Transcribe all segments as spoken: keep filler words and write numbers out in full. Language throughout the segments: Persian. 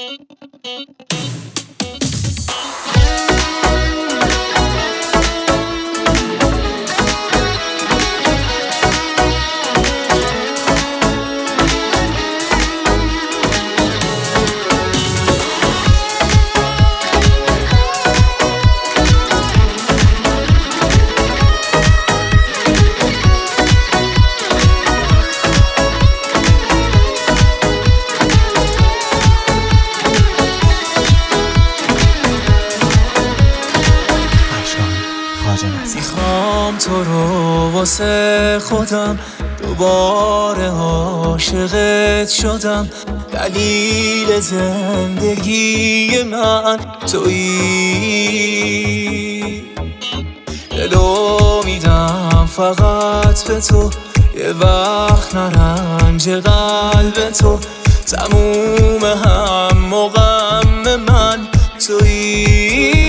میخوام تو رو واسه خودم دوباره عاشقت شدم، دلیل زندگی من تویی. دلو میدم فقط به تو، یه وقت نرنج قلب تو، تموم هم و غم من تویی.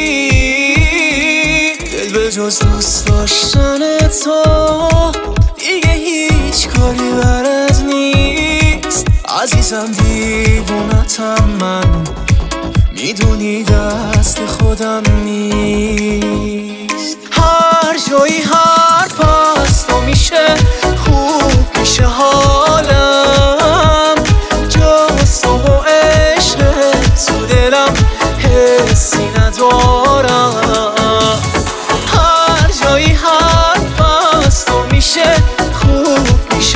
دل به جز دوست داشتن تو دیگه هیچ کاری برد نیست. عزیزم دیوونتم من، میدونی دست خودم نیست. هر جایی حرف هست و میشه خوب میشه حالم، جز تو و عشقت تو دلم حسی ندارم. هر جایی حرف هست و میشه خوب میشه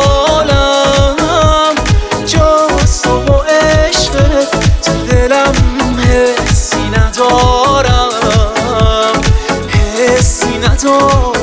حالم، جز تو و عشقت تو دلم حسی ندارم، حسی ندارم.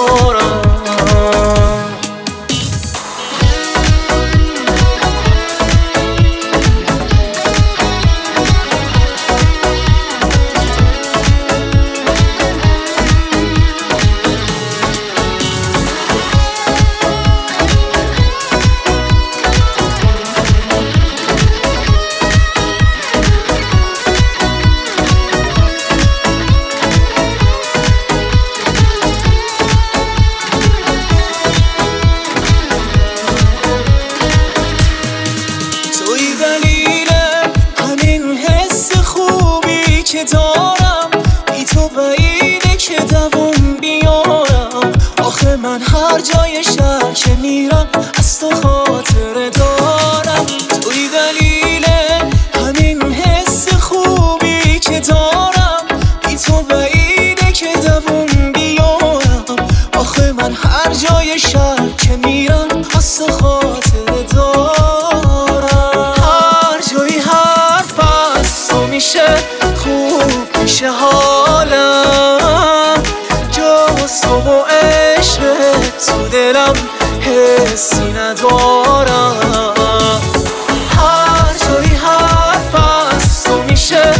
که دارم بی تو بعیده که دوام بیارم. آخه من هر جای شهر که میرم از تو خاطره دارم. توی دلیل همین حس خوبی که دارم، بی تو بعیده که دوام بیارم. آخه من هر جای شهر که میرم از تو خاطره دارم. هر جایی حرف هست و میشه خوب میشه حالم، جز تو و عشقت تو دلم حسی ندارم. هر جایی حرف هست و میشه